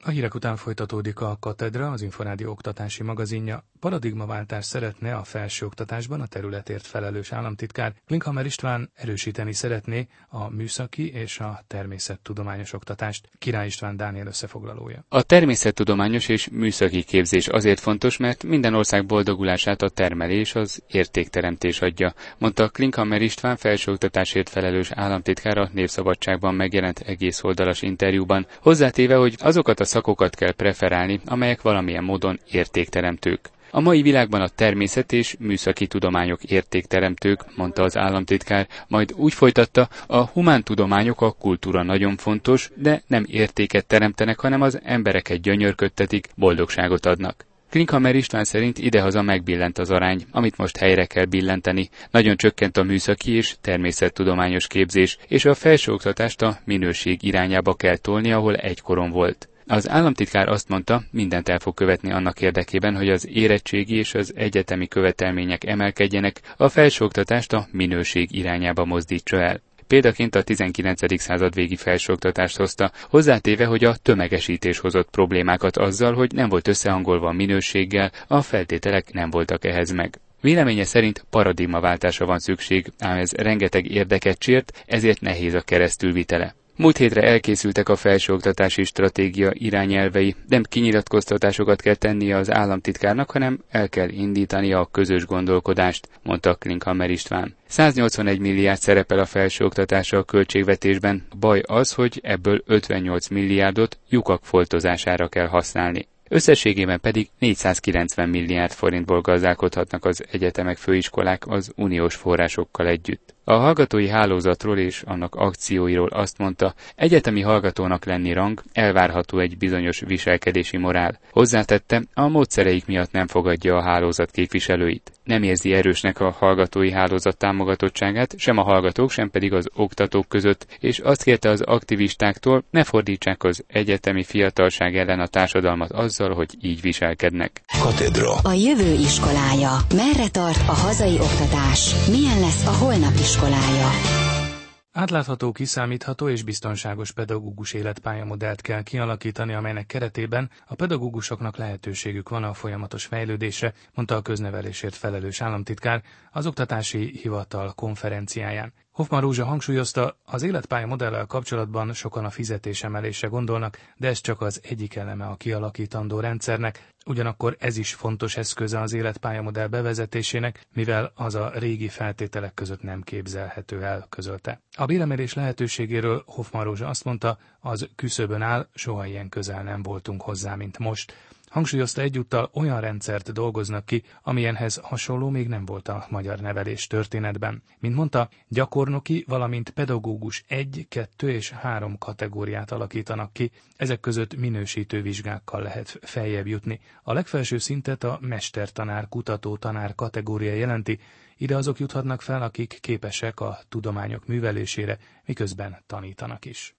A hírek után folytatódik a Katedra, az Inforádió oktatási magazinja. Paradigmaváltást szeretne a felsőoktatásban a területért felelős államtitkár. Klinkhammer István erősíteni szeretné a műszaki és a természettudományos oktatást. Király István Dániel összefoglalója. A természettudományos és műszaki képzés azért fontos, mert minden ország boldogulását a termelés, az értékteremtés adja, mondta Klinkhammer István felsőoktatásért felelős államtitkár a Népszabadságban megjelent egész oldalas interjúban, hozzátéve, hogy azokat a szakokat kell preferálni, amelyek valamilyen módon értékteremtők. A mai világban a természet és műszaki tudományok értékteremtők, mondta az államtitkár, majd úgy folytatta, a humántudományok, a kultúra nagyon fontos, de nem értéket teremtenek, hanem az embereket gyönyörködtetik, boldogságot adnak. Klinkhammer István szerint idehaza megbillent az arány, amit most helyre kell billenteni. Nagyon csökkent a műszaki és természettudományos képzés, és a felsőoktatást a minőség irányába kell tolni, ahol egykoron volt. Az államtitkár azt mondta, mindent el fog követni annak érdekében, hogy az érettségi és az egyetemi követelmények emelkedjenek, a felsőoktatást a minőség irányába mozdítsa el. Példaként a 19. század végi felsőoktatást hozta, hozzátéve, hogy a tömegesítés hozott problémákat azzal, hogy nem volt összehangolva a minőséggel, a feltételek nem voltak ehhez meg. Véleménye szerint paradigmaváltásra van szükség, ám ez rengeteg érdeket sért, ezért nehéz a keresztülvitele. Múlt hétre elkészültek a felsőoktatási stratégia irányelvei, nem kinyilatkoztatásokat kell tennie az államtitkárnak, hanem el kell indítania a közös gondolkodást, mondta Klinkhammer István. 181 milliárd szerepel a felsőoktatásra a költségvetésben, baj az, hogy ebből 58 milliárdot lyukak foltozására kell használni. Összességében pedig 490 milliárd forintból gazdálkodhatnak az egyetemek, főiskolák az uniós forrásokkal együtt. A hallgatói hálózatról és annak akcióiról azt mondta, egyetemi hallgatónak lenni rang, elvárható egy bizonyos viselkedési morál. Hozzátette, a módszereik miatt nem fogadja a hálózat képviselőit. Nem érzi erősnek a hallgatói hálózat támogatottságát, sem a hallgatók, sem pedig az oktatók között, és azt kérte az aktivistáktól, ne fordítsák az egyetemi fiatalság ellen a társadalmat azzal, hogy így viselkednek. Katedra. A jövő iskolája. Merre tart a hazai oktatás? Milyen lesz a holnap iskolája? Átlátható, kiszámítható és biztonságos pedagógus életpályamodellt kell kialakítani, amelynek keretében a pedagógusoknak lehetőségük van a folyamatos fejlődésre, mondta a köznevelésért felelős államtitkár az Oktatási Hivatal konferenciáján. Hoffmann Rózsa hangsúlyozta, az életpályamodellel kapcsolatban sokan a fizetésemelésre gondolnak, de ez csak az egyik eleme a kialakítandó rendszernek, ugyanakkor ez is fontos eszköze az életpályamodell bevezetésének, mivel az a régi feltételek között nem képzelhető el, közölte. A béremelés lehetőségéről Hoffmann Rózsa azt mondta, az küszöbön áll, soha ilyen közel nem voltunk hozzá, mint most. Hangsúlyozta egyúttal, olyan rendszert dolgoznak ki, amilyenhez hasonló még nem volt a magyar nevelés történetben. Mint mondta, gyakornoki, valamint pedagógus 1, 2 és 3 kategóriát alakítanak ki, ezek között minősítő vizsgákkal lehet feljebb jutni. A legfelső szintet a mestertanár, kutató-tanár kategória jelenti, ide azok juthatnak fel, akik képesek a tudományok művelésére, miközben tanítanak is.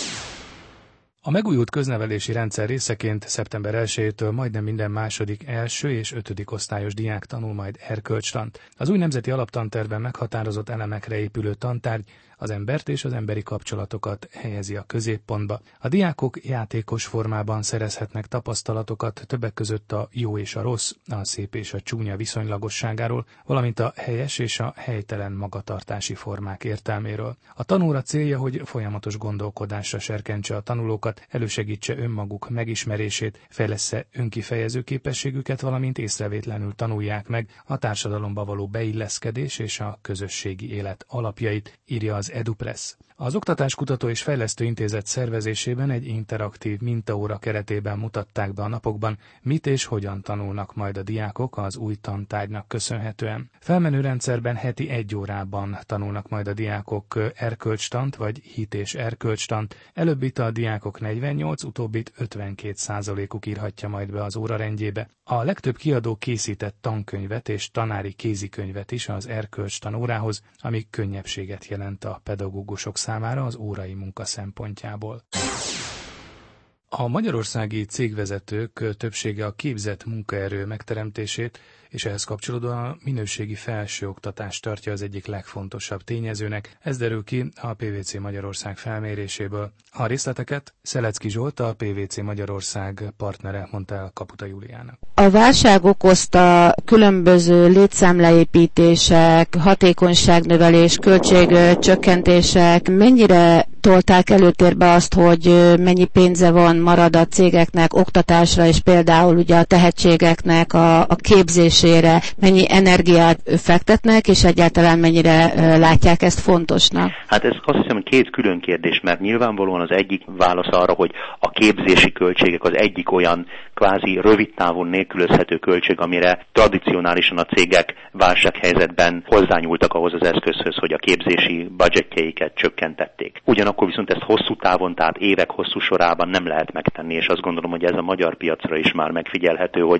A megújult köznevelési rendszer részeként szeptember 1-től majdnem minden második, első és 5. osztályos diák tanul majd erkölcstant. Az új nemzeti alaptantervben meghatározott elemekre épülő tantárgy az embert és az emberi kapcsolatokat helyezi a középpontba. A diákok játékos formában szerezhetnek tapasztalatokat többek között a jó és a rossz, a szép és a csúnya viszonylagosságáról, valamint a helyes és a helytelen magatartási formák értelméről. A tanóra célja, hogy folyamatos gondolkodásra serkentse a tanulókat, elősegítse önmaguk megismerését, fejlessze önkifejező képességüket, valamint észrevétlenül tanulják meg a társadalomba való beilleszkedés és a közösségi élet alapjait, írja az EduPress. Az Oktatáskutató és Fejlesztő Intézet szervezésében egy interaktív mintaóra keretében mutatták be a napokban, mit és hogyan tanulnak majd a diákok az új tantárgynak köszönhetően. Felmenő rendszerben heti 1 órában tanulnak majd a diákok erkölcstant vagy hit és erkölcstant. Előbbit a diákok 48, utóbbit 52%-uk írhatja majd be az órarendjébe. A legtöbb kiadó készített tankönyvet és tanári kézikönyvet is az erkölcstan órához, ami könnyebbséget jelent a pedagógusok számára az órai munka szempontjából. A magyarországi cégvezetők többsége a képzett munkaerő megteremtését és ehhez kapcsolódóan a minőségi felsőoktatást tartja az egyik legfontosabb tényezőnek. Ez derül ki a PwC Magyarország felméréséből. A részleteket Szelecki Zsolt, a PwC Magyarország partnere mondta el Kaputa Júliának. A válság okozta különböző létszámleépítések, hatékonyságnövelés, költségcsökkentések mennyire tolták előtérbe azt, hogy mennyi pénze marad a cégeknek oktatásra, és például ugye a tehetségeknek a képzésére, mennyi energiát fektetnek, és egyáltalán mennyire látják ezt fontosnak? Hát ez azt hiszem két külön kérdés, mert nyilvánvalóan az egyik válasz arra, hogy a képzési költségek az egyik olyan kvázi rövid távon nélkülözhető költség, amire tradicionálisan a cégek válsághelyzetben hozzányúltak ahhoz az eszközhöz, hogy a képzési budgetjeiket csökkentették. Ugyanakkor viszont ezt hosszú távon, tehát évek hosszú sorában nem lehet megtenni, és azt gondolom, hogy ez a magyar piacra is már megfigyelhető, hogy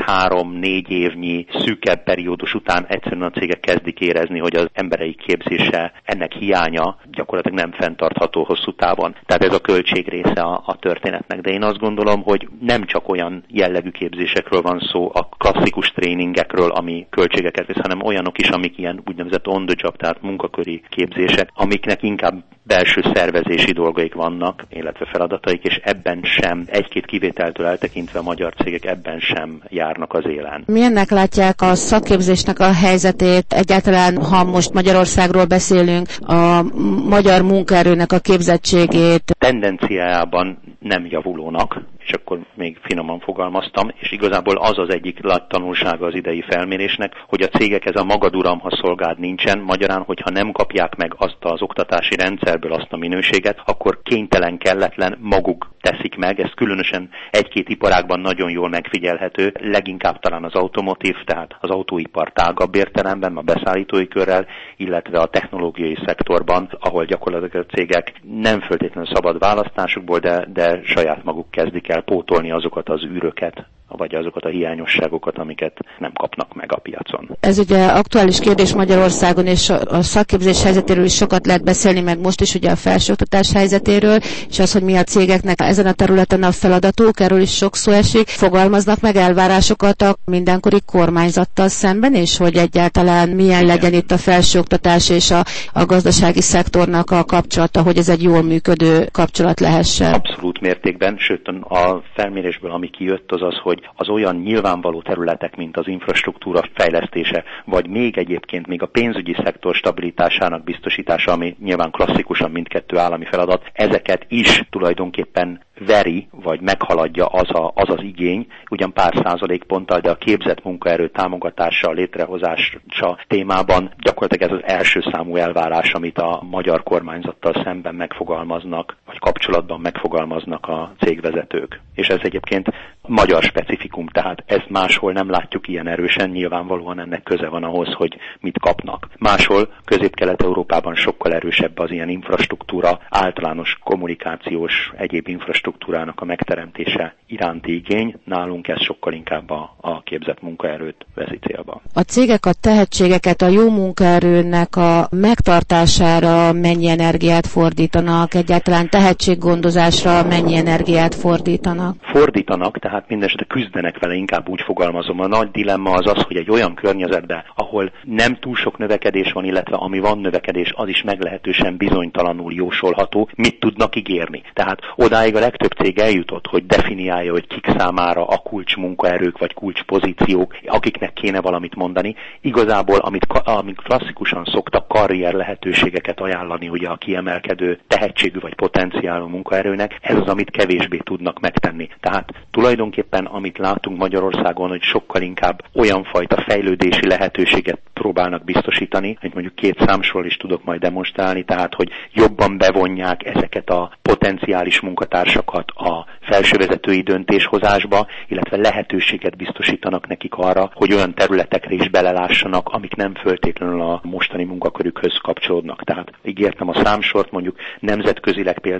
2-3-4 évnyi szűkebb periódus után egyszerűen a cégek kezdik érezni, hogy az emberei képzése, ennek hiánya gyakorlatilag nem fenntartható hosszú távon. Tehát ez a költség része a történetnek. De én azt gondolom, hogy nem csak olyan jellegű képzésekről van szó, a klasszikus tréningekről, ami költségeket visz, hanem olyanok is, amik ilyen úgynevezett on the job, tehát munkaköri képzések, amiknek inkább belső szervezési dolgaik vannak, illetve feladataik, és ebben sem, egy-két kivételtől eltekintve a magyar cégek ebben sem járnak az élen. Milyennek látják a szakképzésnek a helyzetét, egyáltalán, ha most Magyarországról beszélünk, a magyar munkaerőnek a képzettségét? Tendenciájában nem javulónak, és akkor még finoman fogalmaztam, és igazából az egyik tanulsága az idei felmérésnek, hogy a cégek ez a magaduram, ha szolgád nincsen, magyarán, hogyha nem kapják meg azt az oktatási rendszerből azt a minőséget, akkor kénytelen, kelletlen maguk teszik meg, ez különösen egy-két iparágban nagyon jól megfigyelhető, leginkább talán az automotív, tehát az autóipar tágabb értelemben, a beszállítói körrel, illetve a technológiai szektorban, ahol gyakorlatilag a cégek nem feltétlenül szabad választásukból, de saját maguk kezdik el pótolni azokat az űröket, vagy azokat a hiányosságokat, amiket nem kapnak meg a piacon. Ez ugye aktuális kérdés Magyarországon, és a szakképzés helyzetéről is sokat lehet beszélni, meg most is ugye a felsőoktatás helyzetéről, és az, hogy mi a cégeknek ezen a területen a feladatuk, erről is sok szó esik. Fogalmaznak meg elvárásokat a mindenkori kormányzattal szemben, és hogy egyáltalán milyen legyen itt a felsőoktatás és a gazdasági szektornak a kapcsolata, hogy ez egy jól működő kapcsolat lehessen. Abszolút mértékben, sőt a felmérésből, ami kijött, az, hogy az olyan nyilvánvaló területek, mint az infrastruktúra fejlesztése, vagy még egyébként még a pénzügyi szektor stabilitásának biztosítása, ami nyilván klasszikusan mindkettő állami feladat, ezeket is tulajdonképpen veri, vagy meghaladja az az igény, ugyan pár százalékponttal, de a képzett munkaerő támogatása, létrehozása témában gyakorlatilag ez az első számú elvárás, amit a magyar kormányzattal szemben megfogalmaznak, vagy kapcsolatban megfogalmaznak a cégvezetők. És ez egyébként magyar specifikum, tehát ezt máshol nem látjuk ilyen erősen, nyilvánvalóan ennek köze van ahhoz, hogy mit kapnak. Máshol, Közép-Kelet-Európában sokkal erősebb az ilyen infrastruktúra, általános kommunikációs, egyéb infrastruktúrának a megteremtése iránti igény, nálunk ez sokkal inkább a képzett munkaerőt veszi célba. A cégek a tehetségeket, a jó munkaerőnek a megtartására mennyi energiát fordítanak, egyáltalán tehetséggondozásra mennyi energiát fordítanak? Fordítanak, tehát mindenesetre küzdenek vele, inkább úgy fogalmazom. A nagy dilemma az, hogy egy olyan környezetben, ahol nem túl sok növekedés van, illetve ami van növekedés, az is meglehetősen bizonytalanul jósolható, mit tudnak ígérni. Tehát odáig a legtöbb cég eljutott, hogy definiálja, hogy kik számára a kulcsmunkaerők vagy kulcspozíciók, akiknek kéne valamit mondani. Igazából, amit klasszikusan szoktak karrier lehetőségeket ajánlani ugye a kiemelkedő tehetségű vagy potenciálú munkaerőnek, ez az, amit kevésbé tudnak megtenni. Tehát tulajdonképpen, amit látunk Magyarországon, hogy sokkal inkább olyan fajta fejlődési lehetőséget próbálnak biztosítani, hogy mondjuk 2 számsról is tudok majd demonstrálni, tehát hogy jobban bevonják ezeket a potenciális munkatársakat a felsővezetői döntéshozásba, illetve lehetőséget biztosítanak nekik arra, hogy olyan területekre is belelássanak, amik nem föltétlenül a mostani munkakörükhöz kapcsolódnak. Tehát ígértem a számsort, mondjuk nemzetközileg például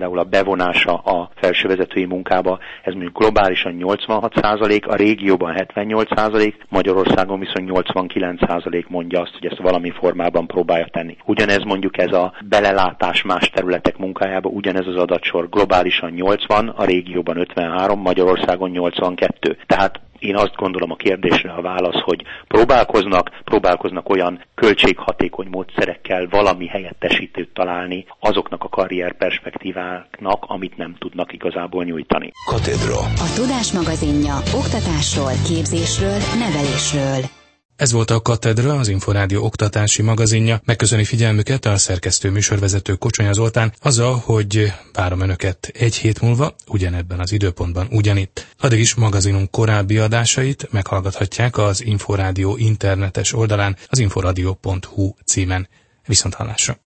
például a bevonása a felsővezetői munkába, ez mondjuk globálisan 86%, a régióban 78%, Magyarországon viszont 89% mondja azt, hogy ezt valami formában próbálja tenni. Ugyanez mondjuk ez a belelátás más területek munkájába, ugyanez az adatsor globálisan 80, a régióban 53, Magyarországon 82. Tehát én azt gondolom, a kérdésre a válasz, hogy próbálkoznak olyan költséghatékony módszerekkel valami helyettesítőt találni azoknak a karrierperspektíváknak, amit nem tudnak igazából nyújtani. Katedra. A Tudás magazinja oktatásról, képzésről, nevelésről. Ez volt a Katedra, az Inforádió oktatási magazinja. Megköszöni figyelmüket a szerkesztő műsorvezető Kocsonya Zoltán azzal, hogy várom Önöket egy hét múlva, ugyanebben az időpontban ugyanitt. Addig is magazinunk korábbi adásait meghallgathatják az Inforádió internetes oldalán, az inforadio.hu címen. Viszonthallásra!